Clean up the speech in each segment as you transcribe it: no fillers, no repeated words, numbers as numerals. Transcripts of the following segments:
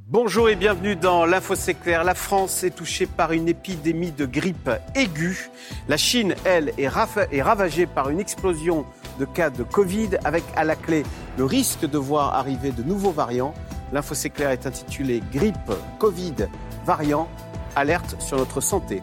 Bonjour et bienvenue dans l'Info C'est Clair. La France est touchée par une épidémie de grippe aiguë. La Chine, elle, est ravagée par une explosion de cas de Covid avec à la clé le risque de voir arriver de nouveaux variants. L'Info C'est Clair est intitulé Grippe, Covid, variants, alerte sur notre santé.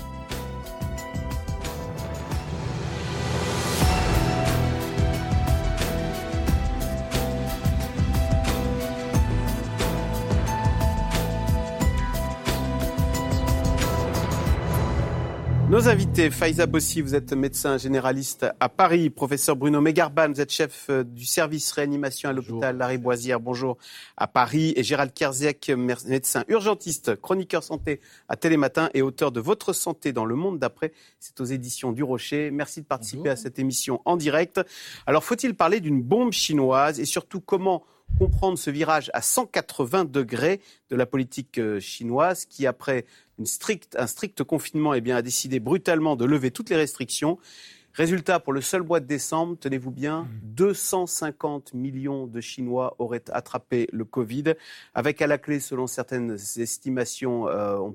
Nos invités, Faiza Bossi, vous êtes médecin généraliste à Paris. Professeur Bruno Megarban, vous êtes chef du service réanimation à l'hôpital Lariboisière, bonjour, à Paris. Et Gérald Kierzek, médecin urgentiste, chroniqueur santé à Télématin et auteur de Votre santé dans le monde d'après. C'est aux éditions du Rocher. Merci de participer à cette émission en direct. Alors, faut-il parler d'une bombe chinoise et surtout comment comprendre ce virage à 180 degrés de la politique chinoise qui, après un strict confinement, a décidé brutalement de lever toutes les restrictions. Résultat, pour le seul mois de décembre, tenez-vous bien, 250 millions de Chinois auraient attrapé le Covid. Avec à la clé, selon certaines estimations,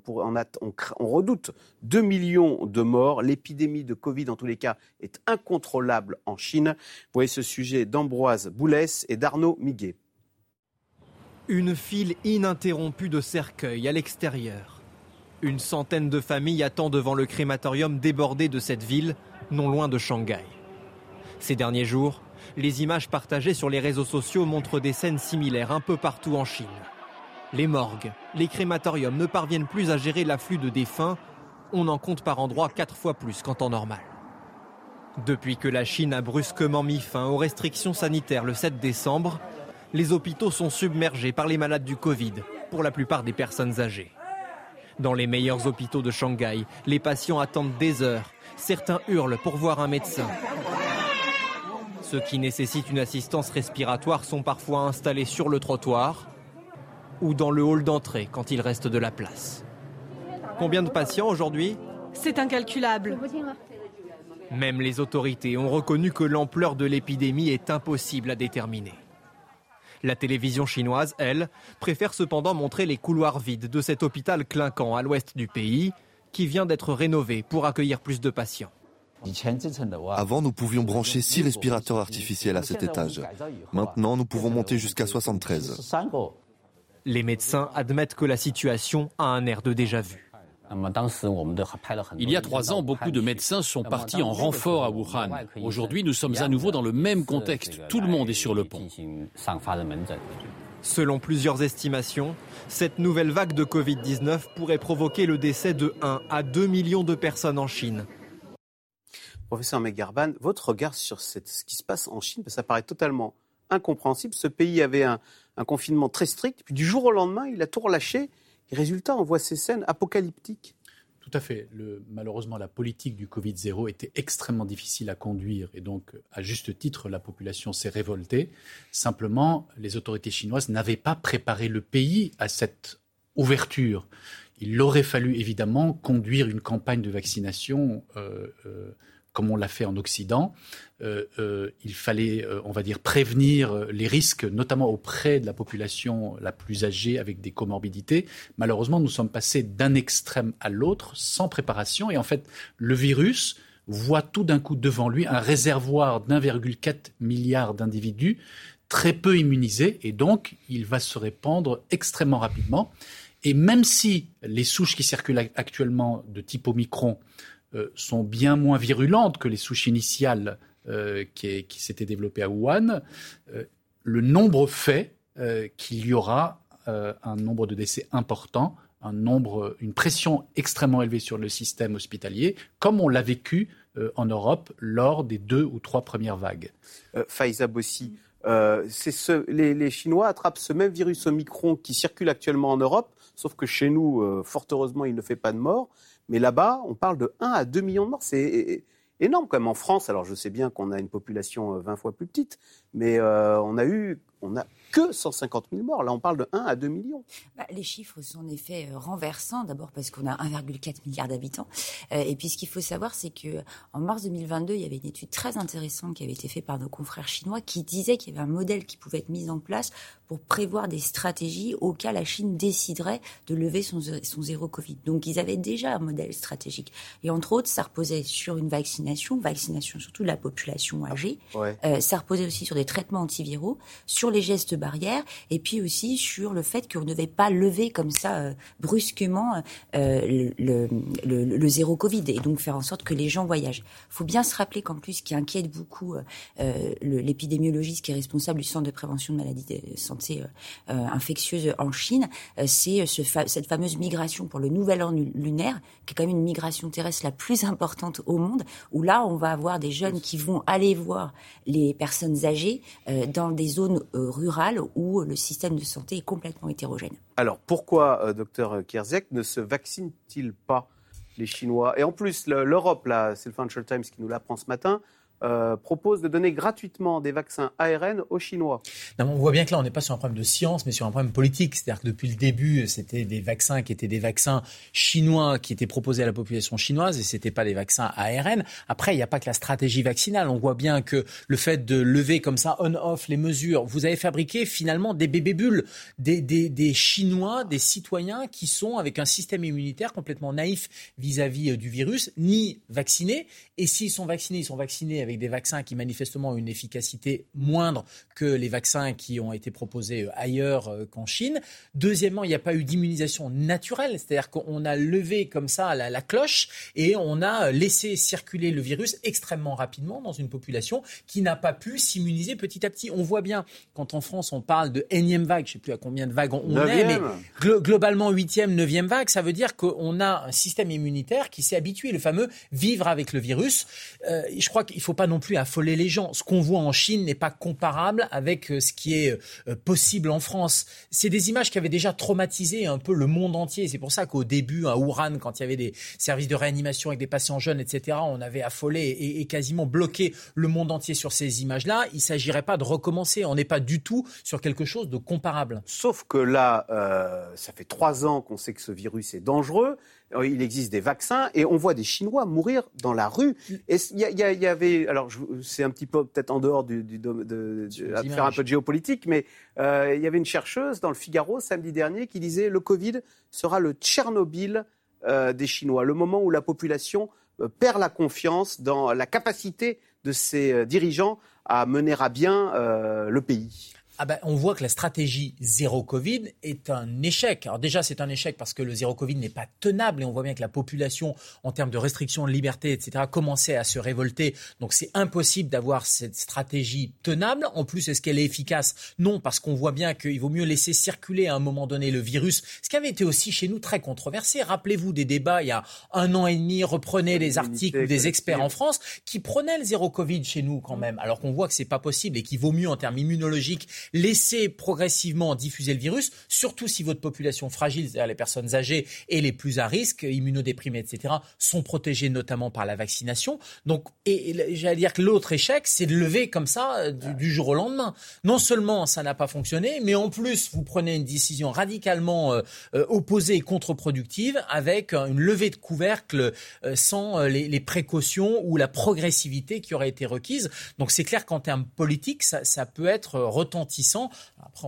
on redoute 2 millions de morts. L'épidémie de Covid, en tous les cas, est incontrôlable en Chine. Vous voyez ce sujet d'Ambroise Boulès et d'Arnaud Miguet. Une file ininterrompue de cercueils à l'extérieur. Une centaine de familles attendent devant le crématorium débordé de cette ville, non loin de Shanghai. Ces derniers jours, les images partagées sur les réseaux sociaux montrent des scènes similaires un peu partout en Chine. Les morgues, les crématoriums ne parviennent plus à gérer l'afflux de défunts. On en compte par endroits 4 fois plus qu'en temps normal. Depuis que la Chine a brusquement mis fin aux restrictions sanitaires le 7 décembre, les hôpitaux sont submergés par les malades du Covid, pour la plupart des personnes âgées. Dans les meilleurs hôpitaux de Shanghai, les patients attendent des heures. Certains hurlent pour voir un médecin. Ceux qui nécessitent une assistance respiratoire sont parfois installés sur le trottoir ou dans le hall d'entrée quand il reste de la place. Combien de patients aujourd'hui ? C'est incalculable. Même les autorités ont reconnu que l'ampleur de l'épidémie est impossible à déterminer. La télévision chinoise, elle, préfère cependant montrer les couloirs vides de cet hôpital clinquant à l'ouest du pays, qui vient d'être rénové pour accueillir plus de patients. Avant, nous pouvions brancher 6 respirateurs artificiels à cet étage. Maintenant, nous pouvons monter jusqu'à 73. Les médecins admettent que la situation a un air de déjà-vu. Il y a 3 ans, beaucoup de médecins sont partis en renfort à Wuhan. Aujourd'hui, nous sommes à nouveau dans le même contexte. Tout le monde est sur le pont. Selon plusieurs estimations, cette nouvelle vague de Covid-19 pourrait provoquer le décès de 1 à 2 millions de personnes en Chine. Professeur Megarban, votre regard sur ce qui se passe en Chine, parce que ça paraît totalement incompréhensible. Ce pays avait un confinement très strict, puis du jour au lendemain, il a tout relâché. Et résultat, on voit ces scènes apocalyptiques. Tout à fait. Malheureusement, la politique du Covid-0 était extrêmement difficile à conduire et donc, à juste titre, la population s'est révoltée. Simplement, les autorités chinoises n'avaient pas préparé le pays à cette ouverture. Il aurait fallu évidemment conduire une campagne de vaccination comme on l'a fait en Occident. Il fallait, on va dire, prévenir les risques, notamment auprès de la population la plus âgée avec des comorbidités. Malheureusement, nous sommes passés d'un extrême à l'autre sans préparation. Et en fait, le virus voit tout d'un coup devant lui un réservoir d'1,4 milliard d'individus très peu immunisés. Et donc, il va se répandre extrêmement rapidement. Et même si les souches qui circulent actuellement de type Omicron sont bien moins virulentes que les souches initiales qui s'étaient développées à Wuhan, le nombre fait qu'il y aura un nombre de décès important, une pression extrêmement élevée sur le système hospitalier, comme on l'a vécu en Europe lors des 2 ou 3 premières vagues. Faiza Bossi, les Chinois attrapent ce même virus Omicron qui circule actuellement en Europe, sauf que chez nous, fort heureusement, il ne fait pas de morts. Mais là-bas, on parle de 1 à 2 millions de morts. C'est énorme quand même en France. Alors je sais bien qu'on a une population 20 fois plus petite, mais on a eu on n'a que 150 000 morts. Là, on parle de 1 à 2 millions. Les chiffres sont en effet renversants. D'abord parce qu'on a 1,4 milliard d'habitants. Et puis, ce qu'il faut savoir, c'est qu'en mars 2022, il y avait une étude très intéressante qui avait été faite par nos confrères chinois qui disait qu'il y avait un modèle qui pouvait être mis en place pour prévoir des stratégies au cas la Chine déciderait de lever son zéro Covid. Donc, ils avaient déjà un modèle stratégique. Et entre autres, ça reposait sur une vaccination surtout de la population âgée. Ouais. Ça reposait aussi sur des traitements antiviraux, sur les gestes barrières, et puis aussi sur le fait qu'on ne devait pas lever comme ça brusquement le zéro Covid et donc faire en sorte que les gens voyagent. Il faut bien se rappeler qu'en plus, ce qui inquiète beaucoup l'épidémiologiste qui est responsable du Centre de prévention de maladies de santé infectieuses en Chine, c'est cette fameuse migration pour le nouvel an lunaire, qui est quand même une migration terrestre la plus importante au monde, où là, on va avoir des jeunes qui vont aller voir les personnes âgées dans des zones rurales où le système de santé est complètement hétérogène. Alors, pourquoi, docteur Kierzek, ne se vaccinent-ils pas, les Chinois ? Et en plus, l'Europe, là, c'est le Financial Times qui nous l'apprend ce matin, propose de donner gratuitement des vaccins ARN aux Chinois. Non, on voit bien que là, on n'est pas sur un problème de science, mais sur un problème politique. C'est-à-dire que depuis le début, c'était des vaccins qui étaient des vaccins chinois qui étaient proposés à la population chinoise et c'était pas des vaccins ARN. Après, il n'y a pas que la stratégie vaccinale. On voit bien que le fait de lever comme ça on-off les mesures, vous avez fabriqué finalement des bébés bulles, des Chinois, des citoyens qui sont avec un système immunitaire complètement naïf vis-à-vis du virus, ni vaccinés. Et s'ils sont vaccinés, ils sont vaccinés avec des vaccins qui manifestement ont une efficacité moindre que les vaccins qui ont été proposés ailleurs qu'en Chine. Deuxièmement, il n'y a pas eu d'immunisation naturelle, c'est-à-dire qu'on a levé comme ça la cloche et on a laissé circuler le virus extrêmement rapidement dans une population qui n'a pas pu s'immuniser petit à petit. On voit bien, quand en France on parle de énième vague, je ne sais plus à combien de vagues on est, mais globalement 8e, 9e vague, ça veut dire qu'on a un système immunitaire qui s'est habitué, le fameux vivre avec le virus. Je crois qu'il ne faut pas non plus affoler les gens. Ce qu'on voit en Chine n'est pas comparable avec ce qui est possible en France. C'est des images qui avaient déjà traumatisé un peu le monde entier. C'est pour ça qu'au début, à Wuhan, quand il y avait des services de réanimation avec des patients jeunes, etc., on avait affolé et quasiment bloqué le monde entier sur ces images-là. Il ne s'agirait pas de recommencer. On n'est pas du tout sur quelque chose de comparable. Sauf que là, ça fait 3 ans qu'on sait que ce virus est dangereux. Il existe des vaccins et on voit des Chinois mourir dans la rue. Et il y avait, alors c'est un petit peu peut-être en dehors de faire un peu de géopolitique, mais il y avait une chercheuse dans le Figaro samedi dernier qui disait le Covid sera le Tchernobyl des Chinois, le moment où la population perd la confiance dans la capacité de ses dirigeants à mener à bien le pays. On voit que la stratégie zéro Covid est un échec. Alors déjà, c'est un échec parce que le zéro Covid n'est pas tenable et on voit bien que la population, en termes de restrictions de liberté, etc., commençait à se révolter. Donc c'est impossible d'avoir cette stratégie tenable. En plus, est-ce qu'elle est efficace ? Non, parce qu'on voit bien qu'il vaut mieux laisser circuler à un moment donné le virus. Ce qui avait été aussi chez nous très controversé. Rappelez-vous des débats il y a 1 an et demi, reprenez les articles des experts en France qui prenaient le zéro Covid chez nous quand même, alors qu'on voit que c'est pas possible et qu'il vaut mieux en termes immunologiques laissez progressivement diffuser le virus, surtout si votre population fragile, c'est-à-dire les personnes âgées et les plus à risque, immunodéprimées, etc., sont protégées notamment par la vaccination. Donc, et j'allais dire que l'autre échec, c'est de lever comme ça du jour au lendemain. Non seulement ça n'a pas fonctionné, mais en plus, vous prenez une décision radicalement opposée et contre-productive avec une levée de couvercle sans les précautions ou la progressivité qui aurait été requise. Donc, c'est clair qu'en termes politiques, ça peut être retentissant. Après,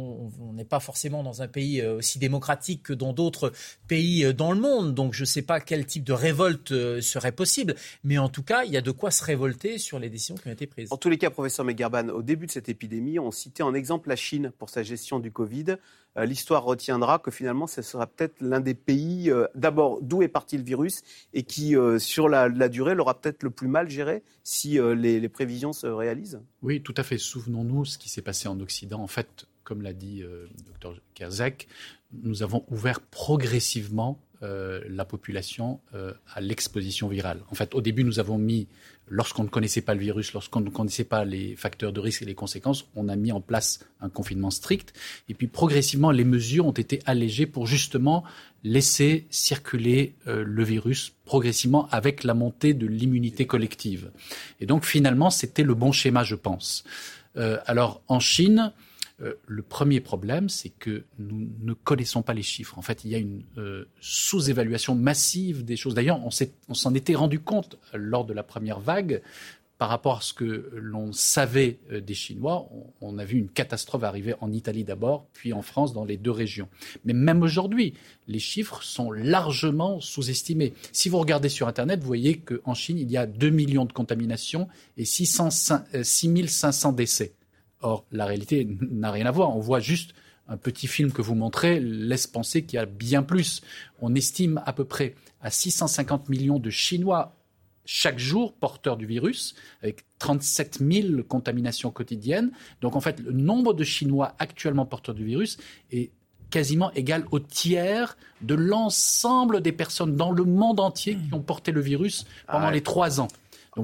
on n'est pas forcément dans un pays aussi démocratique que dans d'autres pays dans le monde. Donc, je ne sais pas quel type de révolte serait possible. Mais en tout cas, il y a de quoi se révolter sur les décisions qui ont été prises. En tous les cas, professeur Megarban, au début de cette épidémie, on citait en exemple la Chine pour sa gestion du Covid. L'histoire retiendra que finalement, ce sera peut-être l'un des pays, d'abord, d'où est parti le virus et qui, sur la durée, l'aura peut-être le plus mal géré si les prévisions se réalisent. Oui, tout à fait. Souvenons-nous ce qui s'est passé en Occident. En fait, comme l'a dit Dr Kierzek, nous avons ouvert progressivement la population à l'exposition virale. En fait, au début, nous avons mis, lorsqu'on ne connaissait pas le virus, lorsqu'on ne connaissait pas les facteurs de risque et les conséquences, on a mis en place un confinement strict. Et puis, progressivement, les mesures ont été allégées pour justement laisser circuler le virus progressivement avec la montée de l'immunité collective. Et donc, finalement, c'était le bon schéma, je pense. Alors, en Chine, Le premier problème, c'est que nous ne connaissons pas les chiffres. En fait, il y a une sous-évaluation massive des choses. D'ailleurs, on s'en était rendu compte lors de la première vague. Par rapport à ce que l'on savait des Chinois, on a vu une catastrophe arriver en Italie d'abord, puis en France, dans les deux régions. Mais même aujourd'hui, les chiffres sont largement sous-estimés. Si vous regardez sur Internet, vous voyez qu'en Chine, il y a 2 millions de contaminations et 6 500 décès. Or, la réalité n'a rien à voir. On voit juste un petit film que vous montrez, laisse penser qu'il y a bien plus. On estime à peu près à 650 millions de Chinois chaque jour porteurs du virus, avec 37 000 contaminations quotidiennes. Donc en fait, le nombre de Chinois actuellement porteurs du virus est quasiment égal au tiers de l'ensemble des personnes dans le monde entier qui ont porté le virus pendant les 3 ans. Donc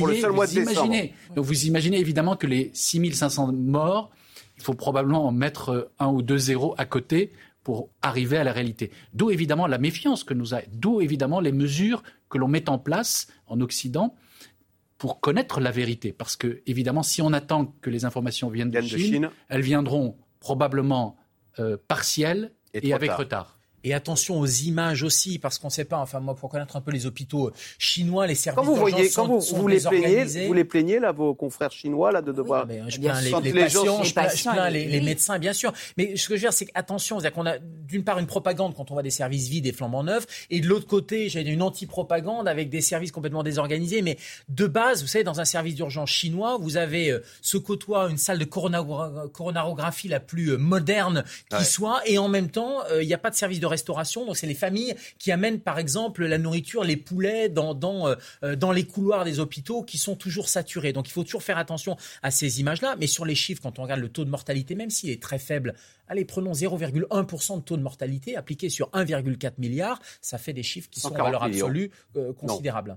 vous imaginez évidemment que les 6 500 morts, il faut probablement en mettre 1 ou 2 zéros à côté pour arriver à la réalité. D'où évidemment la méfiance d'où évidemment les mesures que l'on met en place en Occident pour connaître la vérité. Parce que, évidemment, si on attend que les informations viennent de Chine, elles viendront probablement partielles et avec retard. Et attention aux images aussi, parce qu'on ne sait pas, enfin moi, pour connaître un peu les hôpitaux chinois, les services d'urgence sont vous les plaignez, là, vos confrères chinois, là, de devoir... Je plains les patients, je plains les médecins, bien sûr. Mais ce que je veux dire, c'est qu'attention, c'est-à-dire qu'on a d'une part une propagande quand on voit des services vides et flambant neufs, et de l'autre côté, j'ai une anti-propagande avec des services complètement désorganisés. Mais de base, vous savez, dans un service d'urgence chinois, vous avez se côtoie une salle de coronarographie la plus moderne qui soit, et en même temps, il n'y a pas de service de restauration, donc c'est les familles qui amènent par exemple la nourriture, les poulets dans les couloirs des hôpitaux qui sont toujours saturés. Donc il faut toujours faire attention à ces images-là, mais sur les chiffres, quand on regarde le taux de mortalité, même s'il est très faible, allez, prenons 0,1% de taux de mortalité appliqué sur 1,4 milliard, ça fait des chiffres qui sont à valeur absolue considérables.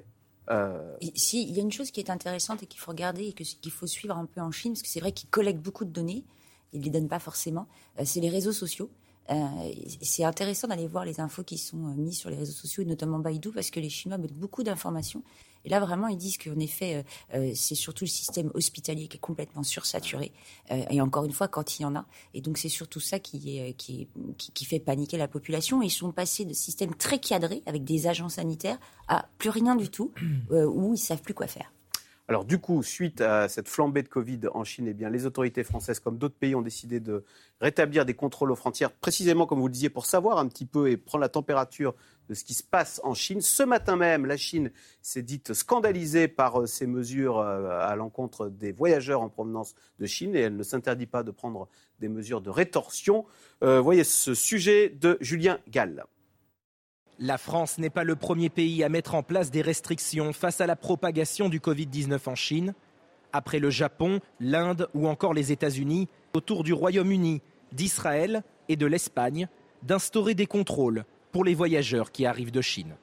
Il y a une chose qui est intéressante et qu'il faut regarder et qu'il faut suivre un peu en Chine, parce que c'est vrai qu'ils collectent beaucoup de données, ils ne les donnent pas forcément, c'est les réseaux sociaux. C'est intéressant d'aller voir les infos qui sont mises sur les réseaux sociaux, et notamment Baidu, parce que les Chinois mettent beaucoup d'informations. Et là, vraiment, ils disent qu'en effet, c'est surtout le système hospitalier qui est complètement sursaturé. Et encore une fois, quand il y en a. Et donc, c'est surtout ça qui fait paniquer la population. Et ils sont passés de systèmes très cadrés, avec des agents sanitaires, à plus rien du tout, où ils ne savent plus quoi faire. Alors du coup, suite à cette flambée de Covid en Chine, eh bien, les autorités françaises, comme d'autres pays, ont décidé de rétablir des contrôles aux frontières, précisément comme vous le disiez, pour savoir un petit peu et prendre la température de ce qui se passe en Chine. Ce matin même, la Chine s'est dite scandalisée par ces mesures à l'encontre des voyageurs en provenance de Chine, et elle ne s'interdit pas de prendre des mesures de rétorsion. Voyez ce sujet de Julien Gall. La France n'est pas le premier pays à mettre en place des restrictions face à la propagation du Covid-19 en Chine. Après le Japon, l'Inde ou encore les États-Unis, autour du Royaume-Uni, d'Israël et de l'Espagne, d'instaurer des contrôles pour les voyageurs qui arrivent de Chine.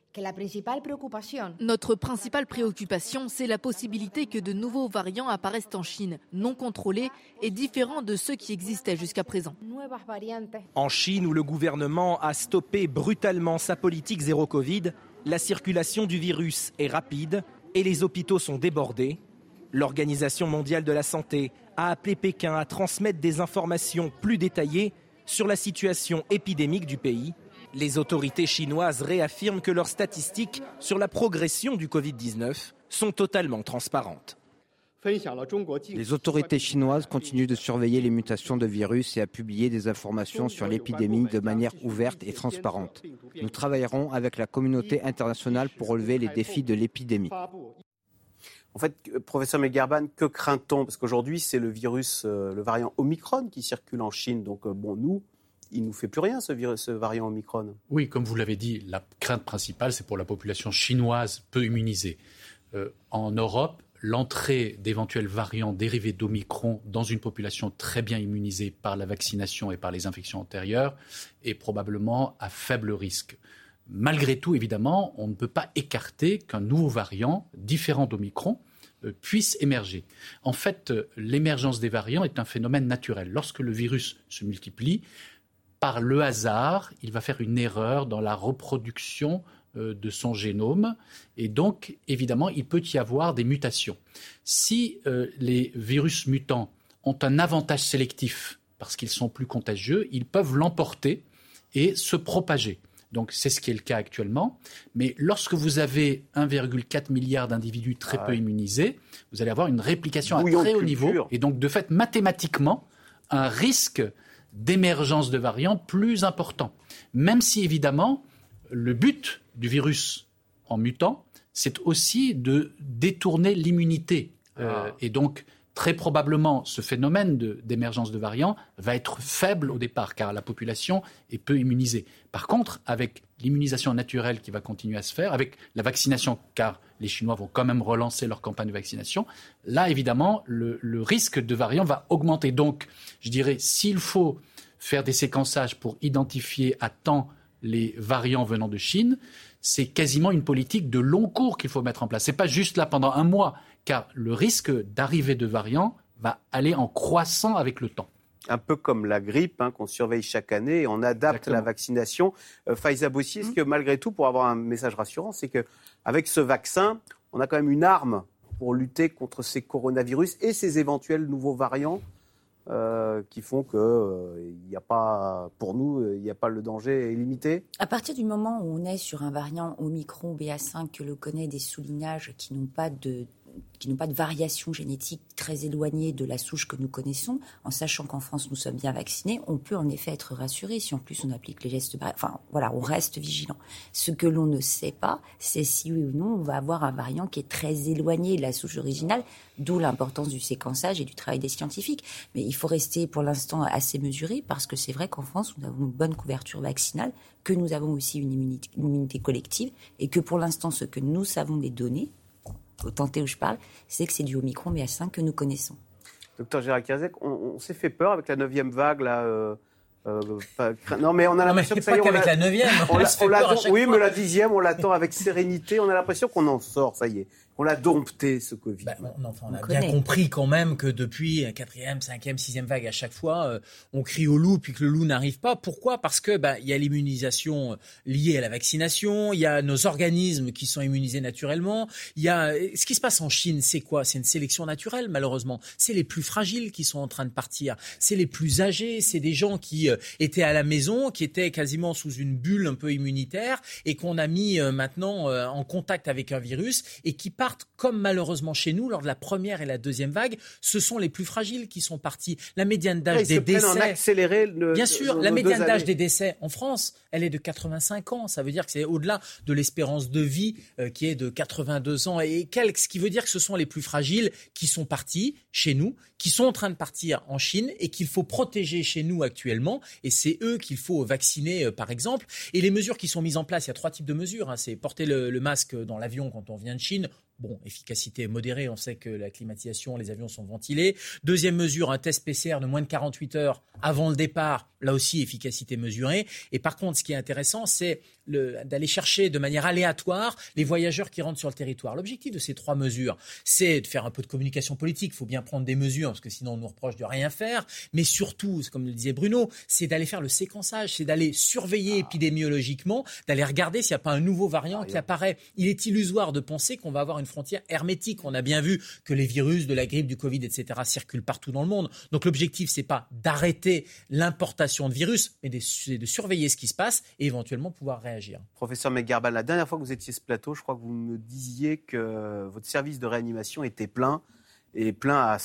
Notre principale préoccupation, c'est la possibilité que de nouveaux variants apparaissent en Chine, non contrôlés et différents de ceux qui existaient jusqu'à présent. En Chine, où le gouvernement a stoppé brutalement sa politique zéro Covid, la circulation du virus est rapide et les hôpitaux sont débordés. L'Organisation mondiale de la santé a appelé Pékin à transmettre des informations plus détaillées sur la situation épidémique du pays. Les autorités chinoises réaffirment que leurs statistiques sur la progression du Covid-19 sont totalement transparentes. Les autorités chinoises continuent de surveiller les mutations de virus et à publier des informations sur l'épidémie de manière ouverte et transparente. Nous travaillerons avec la communauté internationale pour relever les défis de l'épidémie. En fait, professeur Megherban, que craint-on? Parce qu'aujourd'hui, c'est le virus, le variant Omicron qui circule en Chine. Donc, il ne nous fait plus rien, ce variant Omicron. Oui, comme vous l'avez dit, la crainte principale, c'est pour la population chinoise peu immunisée. En Europe, l'entrée d'éventuels variants dérivés d'Omicron dans une population très bien immunisée par la vaccination et par les infections antérieures est probablement à faible risque. Malgré tout, évidemment, on ne peut pas écarter qu'un nouveau variant, différent d'Omicron, puisse émerger. En fait, l'émergence des variants est un phénomène naturel. Lorsque le virus se multiplie, par le hasard, il va faire une erreur dans la reproduction de son génome et donc, évidemment, il peut y avoir des mutations. Si les virus mutants ont un avantage sélectif parce qu'ils sont plus contagieux, ils peuvent l'emporter et se propager. Donc c'est ce qui est le cas actuellement. Mais lorsque vous avez 1,4 milliard d'individus très peu immunisés, vous allez avoir une réplication à très haut niveau. Et donc de fait, mathématiquement, un risque d'émergence de variants plus important. Même si évidemment, le but du virus en mutant, c'est aussi de détourner l'immunité. Et donc, très probablement, ce phénomène d'émergence de variants va être faible au départ, car la population est peu immunisée. Par contre, avec l'immunisation naturelle qui va continuer à se faire, avec la vaccination, car les Chinois vont quand même relancer leur campagne de vaccination, là, évidemment, le risque de variants va augmenter. Donc, je dirais, s'il faut faire des séquençages pour identifier à temps les variants venant de Chine, c'est quasiment une politique de long cours qu'il faut mettre en place. Ce n'est pas juste là pendant un mois, car le risque d'arrivée de variants va aller en croissant avec le temps. Un peu comme la grippe qu'on surveille chaque année et on adapte la vaccination. Faiza Bossi, est-ce que malgré tout, pour avoir un message rassurant, c'est qu'avec ce vaccin, on a quand même une arme pour lutter contre ces coronavirus et ces éventuels nouveaux variants qui font que il n'y a pas, pour nous, il n'y a pas le danger est limité? À partir du moment où on est sur un variant Omicron BA5 que l'on connaît des soulignages qui n'ont pas de variation génétique très éloignée de la souche que nous connaissons, en sachant qu'en France nous sommes bien vaccinés, on peut en effet être rassuré si en plus on applique les gestes barrières. Enfin voilà, on reste vigilant. Ce que l'on ne sait pas, c'est si oui ou non on va avoir un variant qui est très éloigné de la souche originale, d'où l'importance du séquençage et du travail des scientifiques. Mais il faut rester pour l'instant assez mesuré parce que c'est vrai qu'en France nous avons une bonne couverture vaccinale, que nous avons aussi une immunité collective et que pour l'instant ce que nous savons des données, au tenté où je parle, c'est que c'est du Omicron BA5 que nous connaissons. Docteur Gérald Kierzek, on s'est fait peur avec la 9e vague, là. Non, mais on a l'impression que ça y est. Pas qu'avec la 9e. Oui, mais la 10e, on l'attend avec sérénité. On a l'impression qu'on en sort, ça y est. On l'a dompté, ce Covid. On a bien compris quand même que depuis la 4e, 5e, 6e vague, à chaque fois, on crie au loup puis que le loup n'arrive pas. Pourquoi ? Parce que il y a l'immunisation liée à la vaccination, il y a nos organismes qui sont immunisés naturellement. Il y a ce qui se passe en Chine, c'est quoi ? C'est une sélection naturelle, malheureusement. C'est les plus fragiles qui sont en train de partir. C'est les plus âgés. C'est des gens qui étaient à la maison, qui étaient quasiment sous une bulle un peu immunitaire et qu'on a mis maintenant en contact avec un virus et qui partent comme malheureusement chez nous lors de la première et la deuxième vague, ce sont les plus fragiles qui sont partis. La médiane d'âge des décès, bien sûr, la médiane d'âge des décès en France, elle est de 85 ans. Ça veut dire que c'est au-delà de l'espérance de vie qui est de 82 ans et quelques, ce qui veut dire que ce sont les plus fragiles qui sont partis chez nous, qui sont en train de partir en Chine et qu'il faut protéger chez nous actuellement. Et c'est eux qu'il faut vacciner, par exemple. Et les mesures qui sont mises en place, il y a 3 types de mesures. C'est porter le masque dans l'avion quand on vient de Chine. Bon, efficacité modérée, on sait que la climatisation, les avions sont ventilés. Deuxième mesure, un test PCR de moins de 48 heures avant le départ. Là aussi, efficacité mesurée. Et par contre, ce qui est intéressant, c'est d'aller chercher de manière aléatoire les voyageurs qui rentrent sur le territoire. L'objectif de ces 3 mesures, c'est de faire un peu de communication politique. Il faut bien prendre des mesures, parce que sinon on nous reproche de rien faire. Mais surtout, comme le disait Bruno, c'est d'aller faire le séquençage, c'est d'aller surveiller épidémiologiquement, d'aller regarder s'il n'y a pas un nouveau variant qui apparaît. Il est illusoire de penser qu'on va avoir une frontière hermétique. On a bien vu que les virus de la grippe, du Covid, etc. circulent partout dans le monde. Donc l'objectif, c'est pas d'arrêter l'importation de virus, mais de surveiller ce qui se passe et éventuellement pouvoir réagir. Professeur Megarbal, la dernière fois que vous étiez sur ce plateau, je crois que vous me disiez que votre service de réanimation était plein, et plein à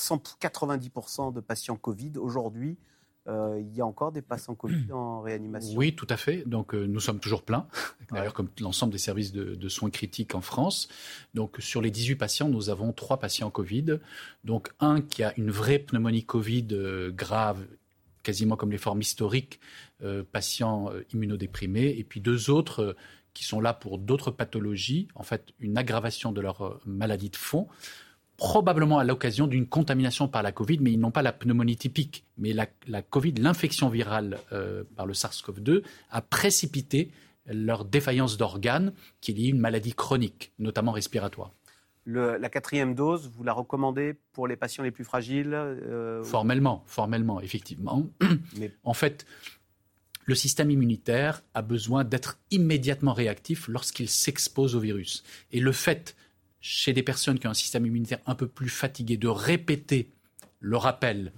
90% de patients Covid. Aujourd'hui, il y a encore des patients Covid en réanimation? Oui, tout à fait. Donc, nous sommes toujours pleins, d'ailleurs, comme l'ensemble des services de soins critiques en France. Donc, sur les 18 patients, nous avons 3 patients Covid. Donc, un qui a une vraie pneumonie Covid grave, quasiment comme les formes historiques, patients immunodéprimés, et puis 2 autres qui sont là pour d'autres pathologies, en fait une aggravation de leur maladie de fond, probablement à l'occasion d'une contamination par la Covid, mais ils n'ont pas la pneumonie typique. Mais la Covid, l'infection virale par le SARS-CoV-2 a précipité leur défaillance d'organes, qui est liée à une maladie chronique, notamment respiratoire. La 4e dose, vous la recommandez pour les patients les plus fragiles Formellement, effectivement. Mais... En fait, le système immunitaire a besoin d'être immédiatement réactif lorsqu'il s'expose au virus. Et le fait, chez des personnes qui ont un système immunitaire un peu plus fatigué, de répéter le rappel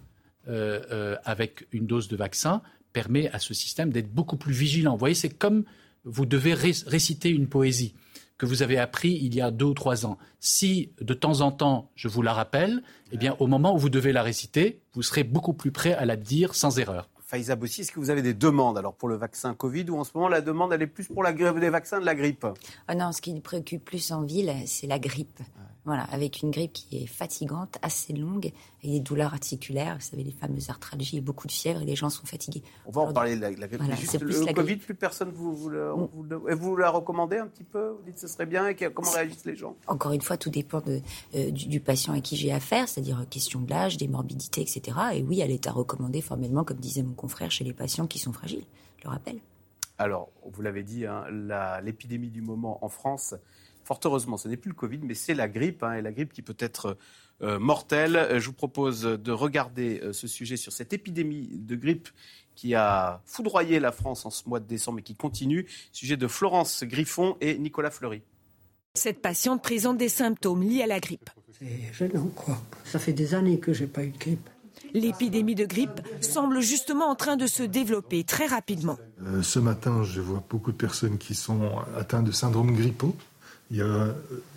avec une dose de vaccin permet à ce système d'être beaucoup plus vigilant. Vous voyez, c'est comme vous devez réciter une poésie que vous avez appris il y a 2 ou 3 ans. Si de temps en temps je vous la rappelle, eh bien au moment où vous devez la réciter, vous serez beaucoup plus prêt à la dire sans erreur. Faiza Bossi, est-ce que vous avez des demandes alors pour le vaccin Covid ou en ce moment la demande elle est plus pour des vaccins de la grippe? Non, ce qui nous préoccupe plus en ville, c'est la grippe. Voilà, avec une grippe qui est fatigante, assez longue, et des douleurs articulaires, vous savez, les fameuses arthralgies et beaucoup de fièvre, et les gens sont fatigués. On va en parler de la grippe. Voilà, juste le Covid, plus personne vous la recommandez un petit peu? Vous dites que ce serait bien, et comment réagissent les gens? Encore une fois, tout dépend du patient à qui j'ai affaire, c'est-à-dire question de l'âge, des morbidités, etc. Et oui, elle est à recommander formellement, comme disait mon confrère, chez les patients qui sont fragiles, je le rappelle. Alors, vous l'avez dit, l'épidémie du moment en France, fort heureusement, ce n'est plus le Covid, mais c'est la grippe, et la grippe qui peut être mortelle. Je vous propose de regarder ce sujet sur cette épidémie de grippe qui a foudroyé la France en ce mois de décembre et qui continue. Sujet de Florence Griffon et Nicolas Fleury. Cette patiente présente des symptômes liés à la grippe. C'est gênant, quoi. Ça fait des années que j'ai pas eu de grippe. L'épidémie de grippe semble justement en train de se développer très rapidement. Ce matin, je vois beaucoup de personnes qui sont atteintes de syndrome grippaux. Il y a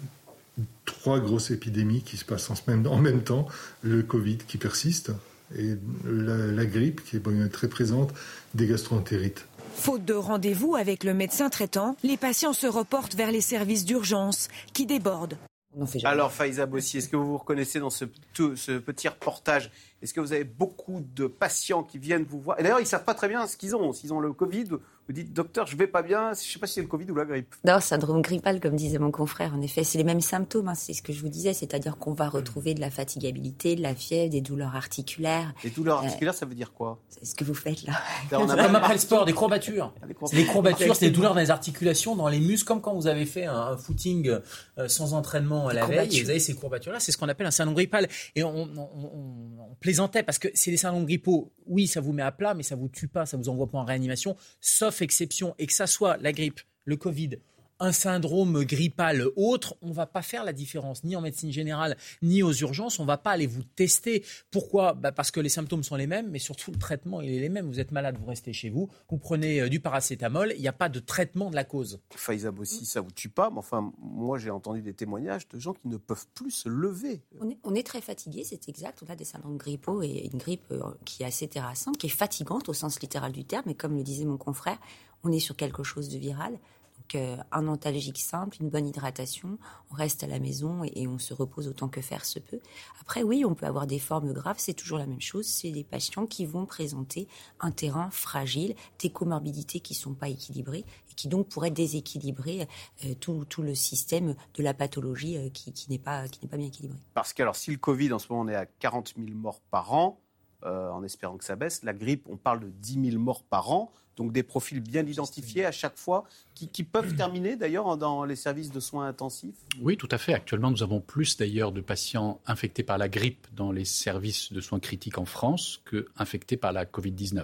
3 grosses épidémies qui se passent en même temps. Le Covid qui persiste et la grippe qui est très présente, des gastro-entérites. Faute de rendez-vous avec le médecin traitant, les patients se reportent vers les services d'urgence qui débordent. Alors Faiza Bossi, est-ce que vous vous reconnaissez dans ce petit reportage? Est-ce que vous avez beaucoup de patients qui viennent vous voir? Et d'ailleurs, ils ne savent pas très bien ce qu'ils ont. S'ils ont le Covid, vous dites, docteur, je ne vais pas bien, je ne sais pas si c'est le Covid ou la grippe. Non, syndrome grippal, comme disait mon confrère, en effet, c'est les mêmes symptômes, c'est ce que je vous disais, c'est-à-dire qu'on va retrouver de la fatigabilité, de la fièvre, des douleurs articulaires. Les douleurs articulaires, ça veut dire quoi? C'est ce que vous faites là. Comme après le sport, des courbatures. Les courbatures, c'est des douleurs dans les articulations, dans les muscles, comme quand vous avez fait un footing sans entraînement à la veille, et vous avez ces courbatures-là, c'est ce qu'on appelle un syndrome grippal. Et on plaisantait, parce que c'est des syndromes grippaux, oui, ça vous met à plat, mais ça vous tue pas, ça vous envoie pas en réanimation, sauf exception, et que ça soit la grippe, le Covid, un syndrome grippal autre, on ne va pas faire la différence, ni en médecine générale, ni aux urgences, on ne va pas aller vous tester. Pourquoi ? Parce que les symptômes sont les mêmes, mais surtout le traitement, il est les mêmes. Vous êtes malade, vous restez chez vous, vous prenez du paracétamol, il n'y a pas de traitement de la cause. Faiza Bossi, ça ne vous tue pas, mais enfin, moi j'ai entendu des témoignages de gens qui ne peuvent plus se lever. On est très fatigué, c'est exact, on a des syndromes grippaux et une grippe qui est assez terrassante, qui est fatigante au sens littéral du terme, mais comme le disait mon confrère, on est sur quelque chose de viral. Donc, un antalgique simple, une bonne hydratation, on reste à la maison et on se repose autant que faire se peut. Après, oui, on peut avoir des formes graves, c'est toujours la même chose. C'est des patients qui vont présenter un terrain fragile, des comorbidités qui ne sont pas équilibrées et qui donc pourraient déséquilibrer tout le système de la pathologie qui n'est pas bien équilibré. Parce que alors, si le Covid, en ce moment, on est à 40 000 morts par an, en espérant que ça baisse, la grippe, on parle de 10 000 morts par an. Donc des profils bien identifiés à chaque fois, qui peuvent terminer d'ailleurs dans les services de soins intensifs? Oui, tout à fait. Actuellement, nous avons plus d'ailleurs de patients infectés par la grippe dans les services de soins critiques en France qu'infectés par la Covid-19.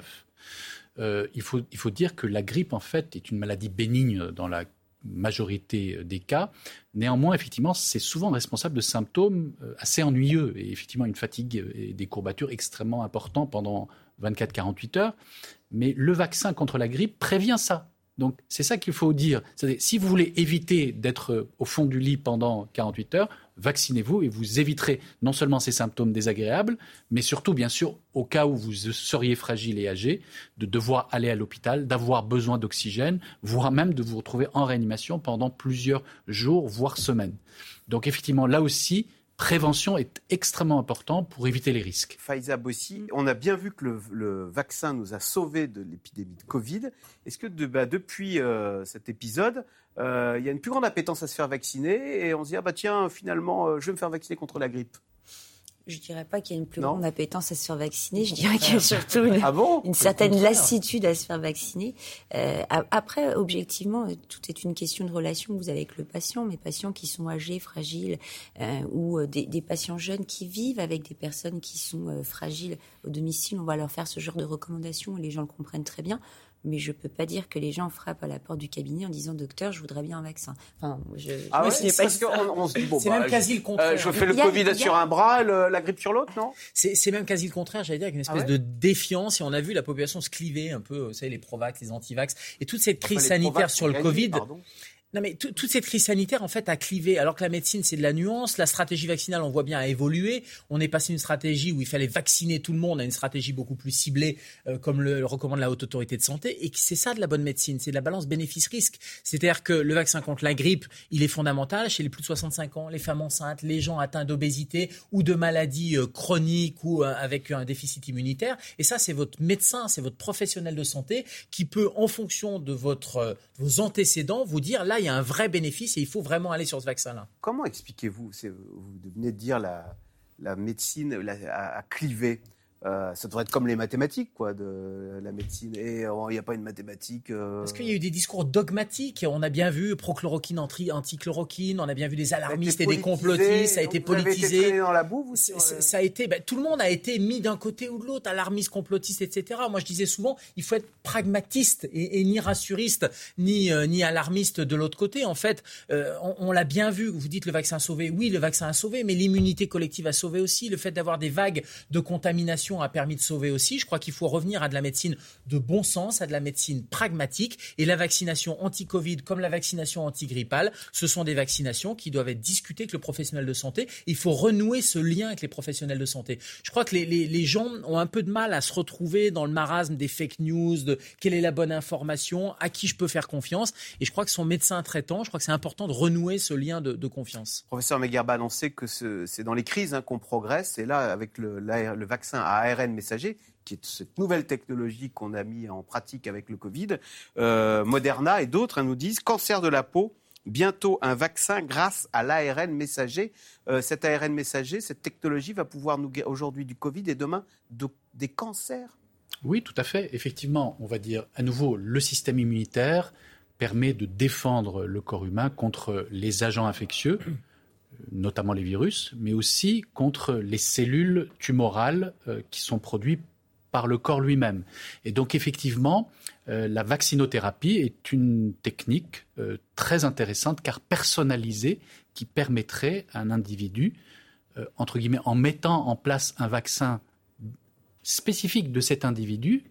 Il faut dire que la grippe, en fait, est une maladie bénigne dans la majorité des cas. Néanmoins, effectivement, c'est souvent responsable de symptômes assez ennuyeux et effectivement une fatigue et des courbatures extrêmement importants pendant 24-48 heures. Mais le vaccin contre la grippe prévient ça. Donc, c'est ça qu'il faut dire. C'est-à-dire, si vous voulez éviter d'être au fond du lit pendant 48 heures, vaccinez-vous et vous éviterez non seulement ces symptômes désagréables, mais surtout, bien sûr, au cas où vous seriez fragile et âgé, de devoir aller à l'hôpital, d'avoir besoin d'oxygène, voire même de vous retrouver en réanimation pendant plusieurs jours, voire semaines. Donc, effectivement, là aussi, prévention est extrêmement important pour éviter les risques. Faiza Bossi, on a bien vu que le vaccin nous a sauvés de l'épidémie de Covid. Est-ce que depuis cet épisode, il y a une plus grande appétence à se faire vacciner et on se dit tiens, finalement, je vais me faire vacciner contre la grippe? Je ne dirais pas qu'il y a une plus grande appétence à se faire vacciner. Je dirais qu'il y a surtout une certaine lassitude à se faire vacciner. Après, objectivement, tout est une question de relation que vous avez avec le patient. Mes patients qui sont âgés, fragiles, ou des patients jeunes qui vivent avec des personnes qui sont fragiles au domicile, on va leur faire ce genre de recommandations et les gens le comprennent très bien. mais je peux pas dire que les gens frappent à la porte du cabinet en disant docteur, je voudrais bien un vaccin. Enfin, c'est parce qu'on se dit c'est même quasi le contraire. Je fais le Covid sur un bras, la grippe sur l'autre, non ? C'est même quasi le contraire, j'allais dire, avec une espèce de défiance. Et on a vu la population se cliver un peu, vous savez, les pro-vax, les anti-vax, et toute cette crise sanitaire sur le Covid. Non, mais toute cette crise sanitaire, en fait, a clivé. Alors que la médecine, c'est de la nuance. La stratégie vaccinale, on voit bien, a évolué. On est passé d'une stratégie où il fallait vacciner tout le monde à une stratégie beaucoup plus ciblée, comme le recommande la Haute Autorité de Santé. Et c'est ça de la bonne médecine. C'est de la balance bénéfice-risque. C'est-à-dire que le vaccin contre la grippe, il est fondamental chez les plus de 65 ans, les femmes enceintes, les gens atteints d'obésité ou de maladies chroniques ou avec un déficit immunitaire. Et ça, c'est votre médecin, c'est votre professionnel de santé qui peut, en fonction de vos antécédents, vous dire là, il y a un vrai bénéfice et il faut vraiment aller sur ce vaccin-là. Comment expliquez-vous, vous venez de dire la médecine a clivé. Ça devrait être comme les mathématiques, quoi, de la médecine. Et il n'y a pas une mathématique. Parce qu'il y a eu des discours dogmatiques. On a bien vu prochloroquine, antichloroquine. On a bien vu des alarmistes et des complotistes. Ça a été politisé. Vous avez été dans la boue, vous, ça a été. Tout le monde a été mis d'un côté ou de l'autre, alarmiste, complotiste, etc. Moi, je disais souvent, il faut être pragmatiste et ni rassuriste, ni alarmiste de l'autre côté. En fait, on l'a bien vu. Vous dites le vaccin a sauvé. Oui, le vaccin a sauvé, mais l'immunité collective a sauvé aussi. Le fait d'avoir des vagues de contamination a permis de sauver aussi. Je crois qu'il faut revenir à de la médecine de bon sens, à de la médecine pragmatique. Et la vaccination anti-Covid comme la vaccination anti-grippale, ce sont des vaccinations qui doivent être discutées avec le professionnel de santé. Il faut renouer ce lien avec les professionnels de santé. Je crois que les gens ont un peu de mal à se retrouver dans le marasme des fake news, de quelle est la bonne information, à qui je peux faire confiance. Et je crois que son médecin traitant, je crois que c'est important de renouer ce lien de confiance. Professeur Megarban, on sait que c'est dans les crises qu'on progresse. Et là, avec le vaccin à ARN messager, qui est cette nouvelle technologie qu'on a mis en pratique avec le Covid, Moderna et d'autres nous disent cancer de la peau, bientôt un vaccin grâce à l'ARN messager. Cet ARN messager, cette technologie va pouvoir nous guérir aujourd'hui du Covid et demain des cancers. Oui, tout à fait. Effectivement, on va dire à nouveau, le système immunitaire permet de défendre le corps humain contre les agents infectieux, notamment les virus, mais aussi contre les cellules tumorales qui sont produites par le corps lui-même. Et donc effectivement, la vaccinothérapie est une technique très intéressante car personnalisée qui permettrait à un individu, entre guillemets, en mettant en place un vaccin spécifique de cet individu,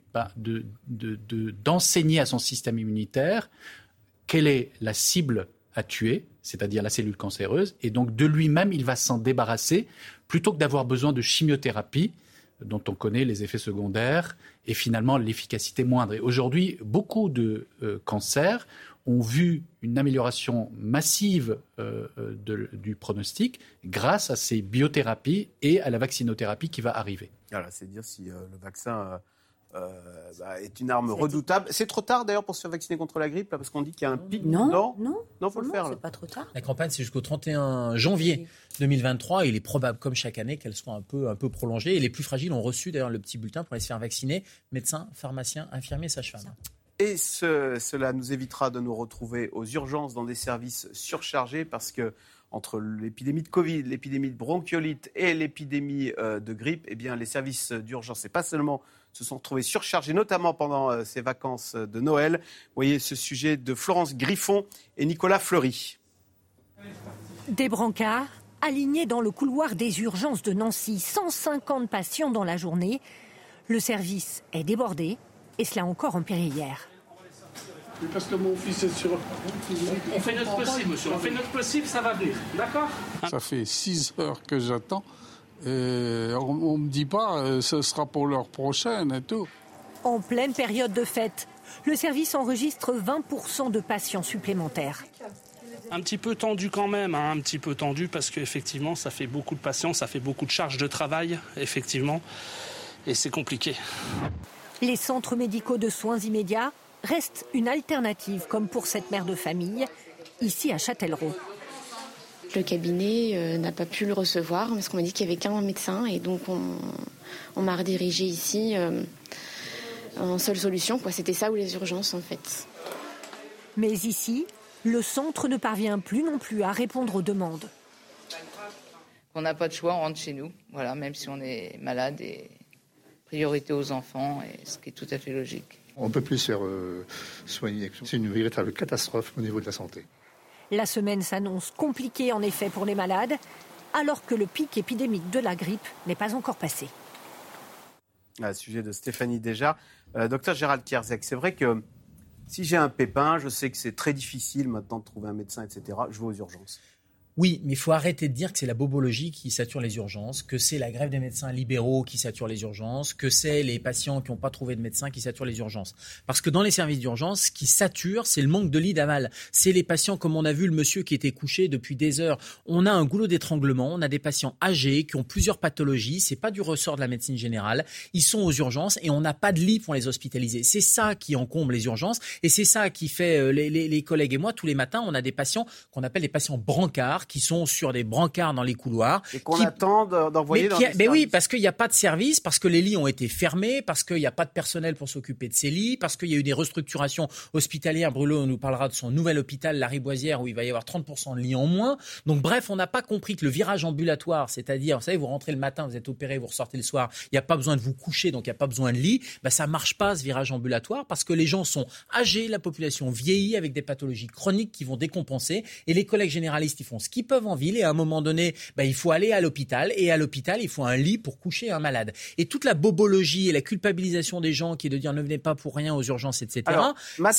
d'enseigner à son système immunitaire quelle est la cible à tuer, c'est-à-dire la cellule cancéreuse, et donc de lui-même, il va s'en débarrasser, plutôt que d'avoir besoin de chimiothérapie, dont on connaît les effets secondaires, et finalement l'efficacité moindre. Et aujourd'hui, beaucoup de cancers ont vu une amélioration massive du pronostic grâce à ces biothérapies et à la vaccinothérapie qui va arriver. Voilà, c'est dire si le vaccin est une arme redoutable. C'est trop tard d'ailleurs pour se faire vacciner contre la grippe, là, parce qu'on dit qu'il y a un pic. Non, faut le faire. C'est pas trop tard. La campagne, c'est jusqu'au 31 janvier 2023. Il est probable, comme chaque année, qu'elle soit un peu prolongée. Et les plus fragiles ont reçu d'ailleurs le petit bulletin pour aller se faire vacciner. Médecins, pharmaciens, infirmiers, sages-femmes. Et cela nous évitera de nous retrouver aux urgences dans des services surchargés, parce que entre l'épidémie de Covid, l'épidémie de bronchiolite et l'épidémie de grippe, eh bien, les services d'urgence, c'est pas seulement se sont retrouvés surchargés, notamment pendant ces vacances de Noël. Vous voyez ce sujet de Florence Griffon et Nicolas Fleury. Des brancards alignés dans le couloir des urgences de Nancy, 150 patients dans la journée. Le service est débordé, et cela encore empiré hier. Parce que mon fils est sur... On fait notre possible, monsieur. On fait notre possible, ça va venir. D'accord ? Ça fait 6 heures que j'attends. Et on ne me dit pas ce sera pour l'heure prochaine et tout. En pleine période de fête, le service enregistre 20% de patients supplémentaires. Un petit peu tendu quand même, un petit peu tendu parce qu'effectivement, ça fait beaucoup de patients, ça fait beaucoup de charges de travail, effectivement, et c'est compliqué. Les centres médicaux de soins immédiats restent une alternative, comme pour cette mère de famille, ici à Châtellerault. Le cabinet n'a pas pu le recevoir parce qu'on m'a dit qu'il n'y avait qu'un médecin et donc on m'a redirigée ici en seule solution, quoi. C'était ça ou les urgences en fait. Mais ici, le centre ne parvient plus non plus à répondre aux demandes. On n'a pas de choix, on rentre chez nous, voilà, même si on est malade, et priorité aux enfants, et ce qui est tout à fait logique. On ne peut plus se faire soigner. C'est une véritable catastrophe au niveau de la santé. La semaine s'annonce compliquée en effet pour les malades, alors que le pic épidémique de la grippe n'est pas encore passé. À sujet de Stéphanie Desjardins. Docteur Gérald Kierzek, c'est vrai que si j'ai un pépin, je sais que c'est très difficile maintenant de trouver un médecin, etc. Je vais aux urgences. Oui, mais il faut arrêter de dire que c'est la bobologie qui sature les urgences, que c'est la grève des médecins libéraux qui sature les urgences, que c'est les patients qui n'ont pas trouvé de médecin qui saturent les urgences. Parce que dans les services d'urgence, ce qui sature, c'est le manque de lits d'aval. C'est les patients, comme on a vu le monsieur qui était couché depuis des heures. On a un goulot d'étranglement, on a des patients âgés qui ont plusieurs pathologies. C'est pas du ressort de la médecine générale. Ils sont aux urgences et on n'a pas de lit pour les hospitaliser. C'est ça qui encombre les urgences et c'est ça qui fait les collègues et moi tous les matins, on a des patients qu'on appelle des patients brancards qui sont sur des brancards dans les couloirs. Et qu'on attend d'envoyer dans les services. Mais oui, parce qu'il n'y a pas de service, parce que les lits ont été fermés, parce qu'il n'y a pas de personnel pour s'occuper de ces lits, parce qu'il y a eu des restructurations hospitalières. Bruno nous parlera de son nouvel hôpital, Lariboisière, où il va y avoir 30% de lits en moins. Donc bref, on n'a pas compris que le virage ambulatoire, c'est-à-dire, vous savez, vous rentrez le matin, vous êtes opéré, vous ressortez le soir, il n'y a pas besoin de vous coucher, donc il n'y a pas besoin de lit. Ça ne marche pas, ce virage ambulatoire, parce que les gens sont âgés, la population vieillit avec des pathologies chroniques qui vont décompenser. Et les collègues généralistes, ils font ce qu'ils peuvent en ville et à un moment donné, il faut aller à l'hôpital et à l'hôpital, il faut un lit pour coucher un malade. Et toute la bobologie et la culpabilisation des gens qui est de dire ne venez pas pour rien aux urgences, etc. Alors,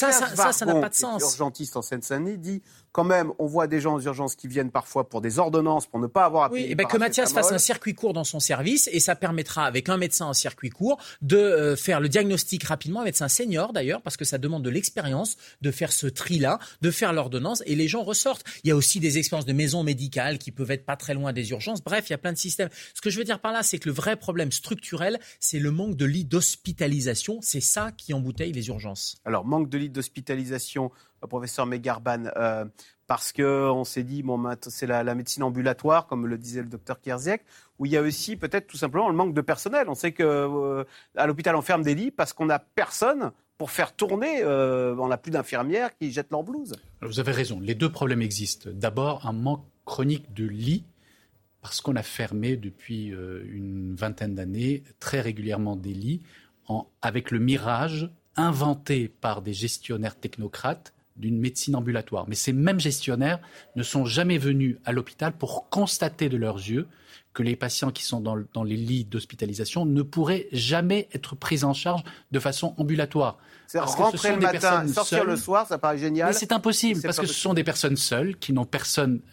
ça n'a pas de sens. Urgentiste en Seine-Saint-Denis dit quand même, on voit des gens aux urgences qui viennent parfois pour des ordonnances, pour ne pas avoir à payer. Oui, que Mathias fasse un circuit court dans son service et ça permettra, avec un médecin en circuit court, de faire le diagnostic rapidement, un médecin senior d'ailleurs, parce que ça demande de l'expérience de faire ce tri-là, de faire l'ordonnance et les gens ressortent. Il y a aussi des expériences de maisons médicales qui peuvent être pas très loin des urgences. Bref, il y a plein de systèmes. Ce que je veux dire par là, c'est que le vrai problème structurel, c'est le manque de lits d'hospitalisation. C'est ça qui embouteille les urgences. Alors, manque de lits d'hospitalisation, professeur Megarban, parce qu'on s'est dit, c'est la médecine ambulatoire, comme le disait le docteur Kierzek, où il y a aussi peut-être tout simplement le manque de personnel. On sait qu'à l'hôpital, on ferme des lits parce qu'on n'a personne pour faire tourner. On n'a plus d'infirmières qui jettent leur blouse. Alors vous avez raison, les deux problèmes existent. D'abord, un manque chronique de lits, parce qu'on a fermé depuis une vingtaine d'années très régulièrement des lits, avec le mirage inventé par des gestionnaires technocrates d'une médecine ambulatoire. Mais ces mêmes gestionnaires ne sont jamais venus à l'hôpital pour constater de leurs yeux que les patients qui sont dans les lits d'hospitalisation ne pourraient jamais être pris en charge de façon ambulatoire. Parce rentrer le matin, sortir le soir, ça paraît génial. Mais c'est impossible, parce que ce sont des personnes seules, qui n'ont personne